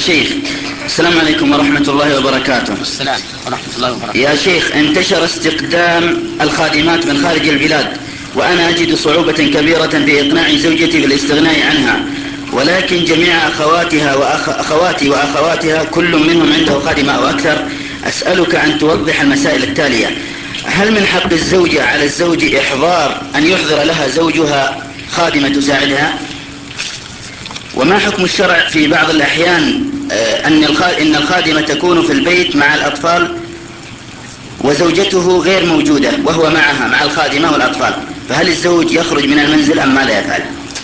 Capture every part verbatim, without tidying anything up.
شيخ، السلام عليكم ورحمة الله وبركاته. السلام ورحمة الله وبركاته. يا شيخ، انتشر استقدام الخادمات من خارج البلاد، وأنا أجد صعوبة كبيرة في إقناع زوجتي بالاستغناء عنها، ولكن جميع أخواتها وأخواتي وأخواتها كل منهم عنده خادمة أو أكثر. أسألك أن توضح المسائل التالية: هل من حق الزوجة على الزوج إحضار أن يحضر لها زوجها خادمة تساعدها؟ وما حكم الشرع في بعض الأحيان أن الخادمة تكون في البيت مع الأطفال وزوجته غير موجودة وهو معها مع الخادمة والأطفال، فهل الزوج يخرج من المنزل أم ماذا يفعل؟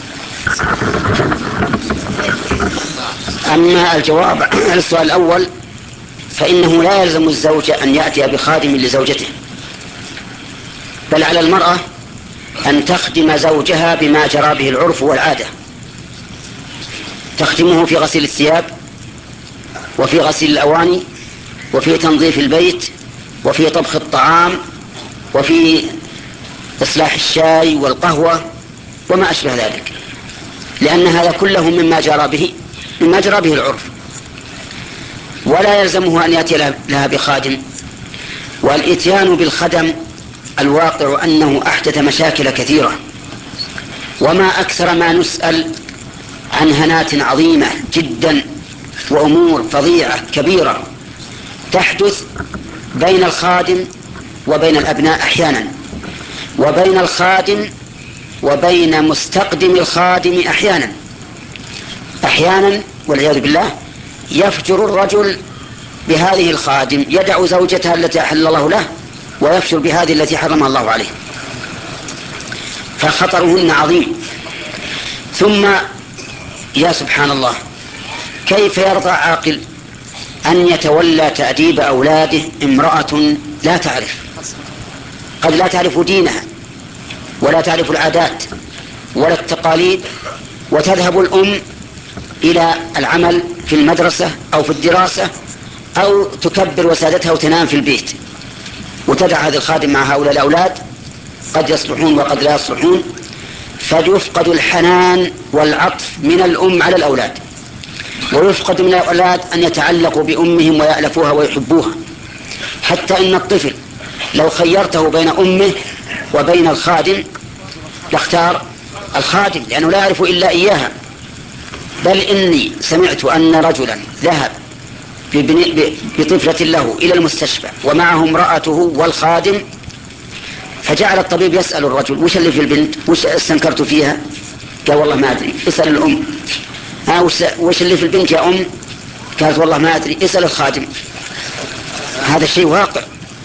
أما الجواب على السؤال الأول فإنه لا يلزم الزوج أن يأتي بخادم لزوجته، بل على المرأة أن تخدم زوجها بما جرى به العرف والعادة، تخدمه في غسيل الثياب وفي غسيل الأواني وفي تنظيف البيت وفي طبخ الطعام وفي إصلاح الشاي والقهوة وما أشبه ذلك، لأن هذا كله مما جرى به مما جرى به العرف، ولا يلزمه أن يأتي لها بخادم. والإتيان بالخدم الواقع أنه أحدث مشاكل كثيرة، وما أكثر ما نسأل عن هنات عظيمة جدا وأمور فظيعة كبيرة تحدث بين الخادم وبين الأبناء أحيانا، وبين الخادم وبين مستقدم الخادم أحيانا أحيانا والعياذ بالله يفجر الرجل بهذه الخادم، يدع زوجته التي أحل الله له ويفجر بهذه التي حرمها الله عليه، فخطرهن عظيم. ثم يا سبحان الله، كيف يرضى عاقل أن يتولى تأديب أولاده امرأة لا تعرف، قد لا تعرف دينها ولا تعرف العادات ولا التقاليد، وتذهب الأم إلى العمل في المدرسة أو في الدراسة أو تكبر وسادتها وتنام في البيت، وتدع هذا الخادم مع هؤلاء الأولاد قد يصلحون وقد لا يصلحون، فيفقد الحنان والعطف من الأم على الأولاد، ويفقد من الأولاد أن يتعلقوا بأمهم ويألفوها ويحبوها، حتى إن الطفل لو خيرته بين أمه وبين الخادم لاختار الخادم لأنه لا يعرف إلا إياها. بل إني سمعت أن رجلا ذهب بطفلة له إلى المستشفى ومعه امرأته والخادم، فجعل الطبيب يسأل الرجل: وش اللي في البنت؟ وش استنكرت فيها؟ قال: والله ما أدري، اسأل الأم. ها وش اللي في البنت يا أم؟ قالت: والله ما أدري، اسأل الخادم. هذا شيء واقع،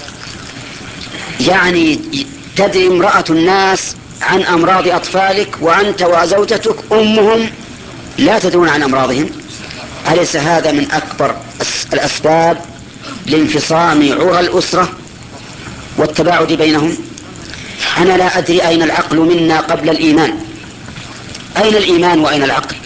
يعني تدري امرأة الناس عن أمراض أطفالك وأنت وزوجتك أمهم لا تدرون عن أمراضهم؟ أليس هذا من أكبر الأسباب لانفصام عرى الأسرة والتباعد بينهم؟ أنا لا أدري أين العقل منا قبل الإيمان، أين الإيمان وأين العقل؟